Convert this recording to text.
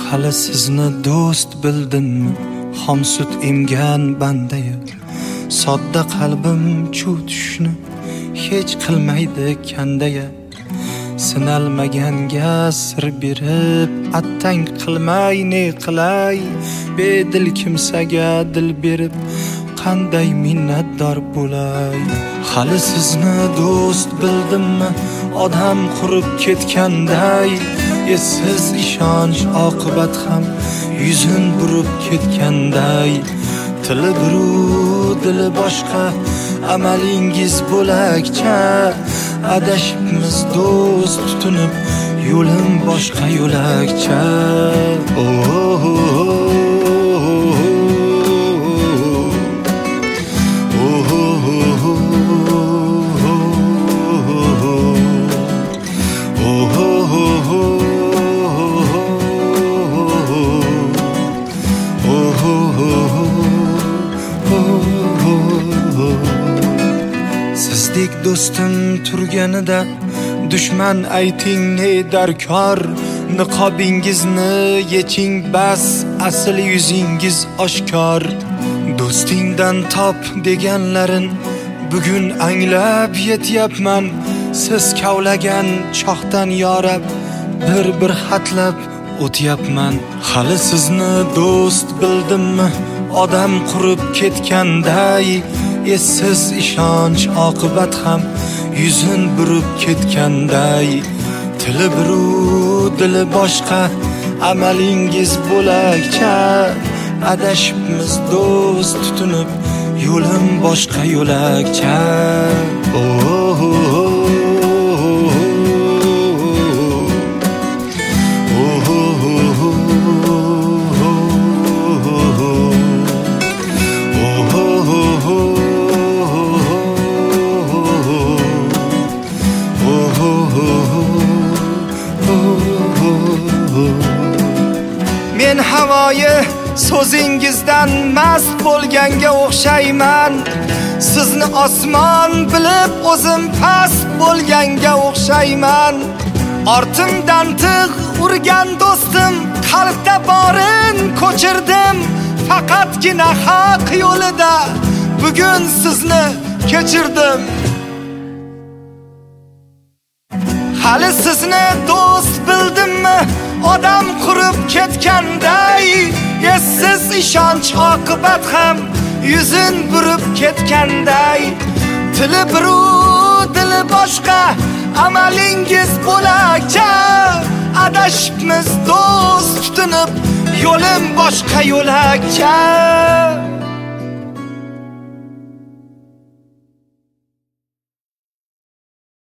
hali sizni do'st bildimmi? Xom sut emgan bandaya, sodda qalbim chuv tushni hech qilmaydi kandaya. Sinalmaganga sir berib attang qilmay ne qilay, bedil kimsaga dil berib qanday minnatdor bo'lay. Hali sizni do'st bildimmi? Odam qurib ketganday, esiz ishonch oqibat ham yuzin burib ketganday. Tili biru dili boshqa, amalingiz bo'lakcha. Adashibmiz do'st tutunib, yo'lim boshqa yo'lakcha. Sizdek do'stim turganida dushman ayting ne darkor. Niqobingizni yeching bas, asl yuzingiz oshkor. Do'stingdan top deganlarin bugun anglab yetyapman. Siz kavlagan choqdan yorab bir xatlab o'tyapman. Hali sizni do'st bildimmi? Odam qurib ketganday, esiz ishonch oqibat ham yuzin burib ketganday. Tili biru dili boshqa, amalingiz bo'lakcha. Adashibmiz do'st tutunib, yo'lim boshqa yo'lakcha. Men havoyi so'zingizdan mast bo'lganga o'xshayman. Sizni osmon bilib o'zim past bo'lganga o'xshayman. Ortimdan tig' urgan do'stim, qalbda borin ko'chirdim. Faqatgina haq yo'lida bugun sizni kechirdim. Hali sizni do'st bildimmi? Odam qurib ketganday, esiz ishonch oqibat ham yuzin burib ketganday. Tili biru dili boshqa, amalingiz bo'lakcha. Adashibmiz do'st tutunib, yo'lim boshqa yo'lakcha.